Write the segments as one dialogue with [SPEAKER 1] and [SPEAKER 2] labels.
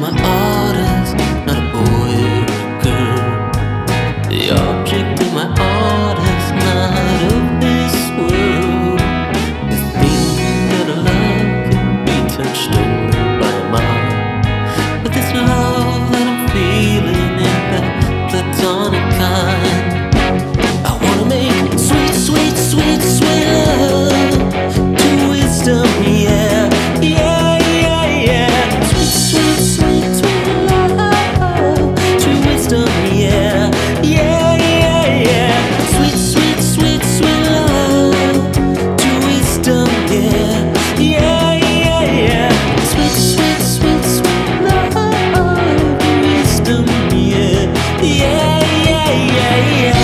[SPEAKER 1] my orders, not a boy or a girl. The object of my orders, not of this world. The thing that I love can be touched only by a mind. But this love that I'm feeling is the platonic kind. I wanna make sweet, sweet, sweet, sweet love to wisdom, yeah, yeah, yeah, yeah. Sweet, sweet, sweet, sweet love to wisdom, yeah, yeah, yeah, yeah. Sweet, sweet, sweet, sweet love to wisdom, yeah, yeah, yeah, yeah. Sweet, sweet, sweet, sweet love to wisdom, yeah, yeah, yeah, yeah, yeah.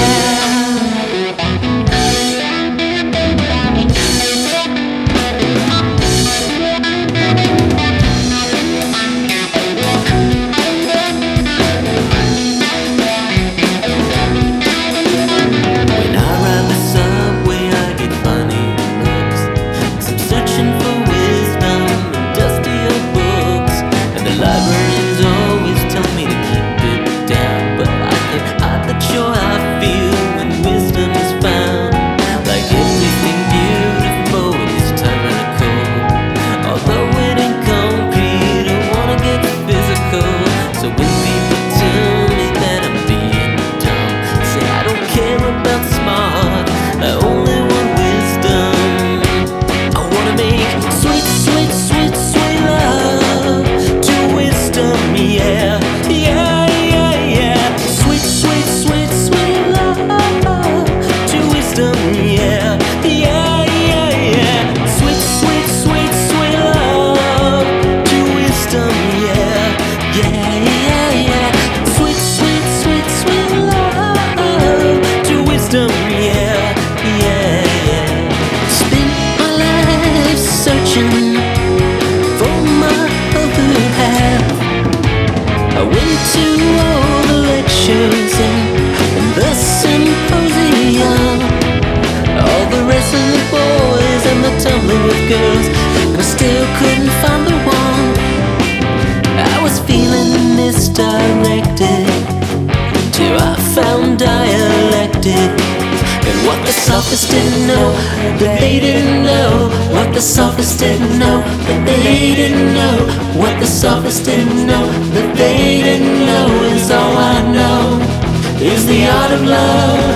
[SPEAKER 1] With girls, and I still couldn't find the one. I was feeling misdirected till I found dialectic. And what the sophists didn't know, that they didn't know. What the sophists didn't know, that they didn't know. What the sophists didn't know, that they didn't know. Is all I know, is the art of love.